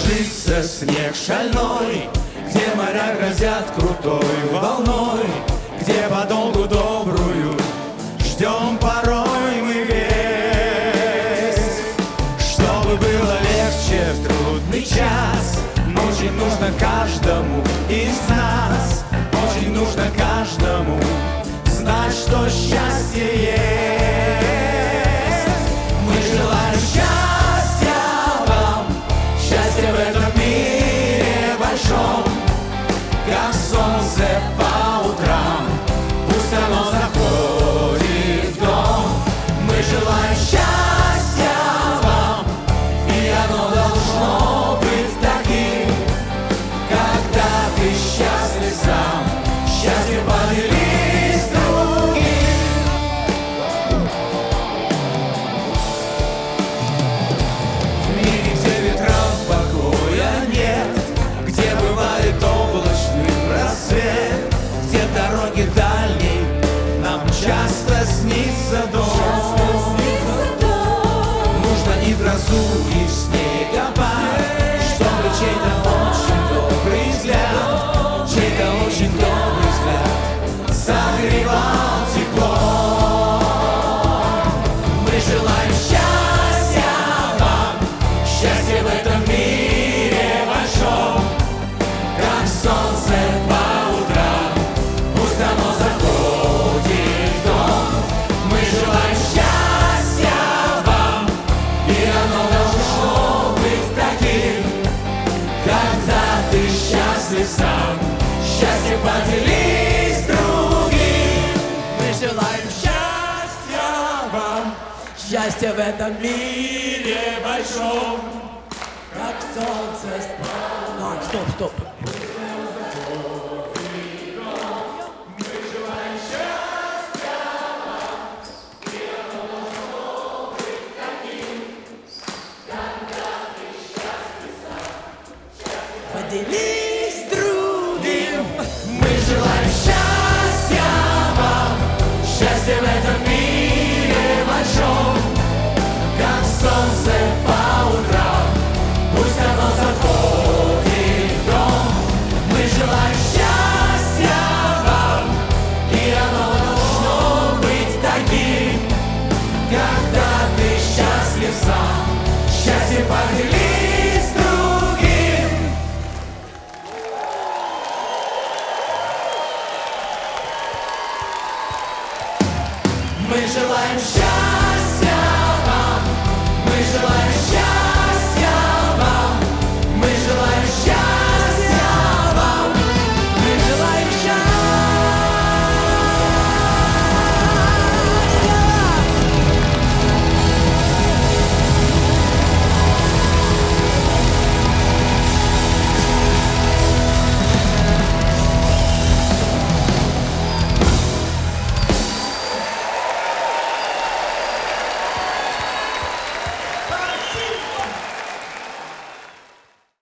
ложится снег шальной, где моря грозят крутой волной, где подолгу добрую ждем порой мы весть. Чтобы было легче в трудный час, очень нужно каждому из нас, очень нужно каждому знать, что счастье есть. Мы желаем счастья вам, счастья в этом мире большом, как солнце по утрам, пусть оно заходит в дом. Мы желаем счастья вам, и оно должно быть таким, когда ты счастлив сам, счастье поделись с другим. В мире, где ветрам покоя нет, где бывает облачный рассвет, где дороги дальней нам часто снится дом. Нужно и грозу, и снегопад, чтобы чей-то очень добрый взгляд, чей-то очень добрый взгляд согревал тепло. Мы желаем счастья вам, счастья в этом мире большом, как солнце по утрам, пусть оно заходит в дом. Мы желаем счастья вам, и оно должно быть таким, когда ты счастлив сам, счастье поделись с другим. Мы желаем счастья вам, счастья в этом мире большом, как солнце. Стоп. Поделись с другим. Мы желаем счастья вам, счастья в этом мире большом, как солнце по утрам, пусть оно заходит в дом. Мы желаем счастья вам, и оно должно быть таким, когда ты счастлив сам, счастье поделись с другим. Мы желаем счастья вам, мы желаем счастья.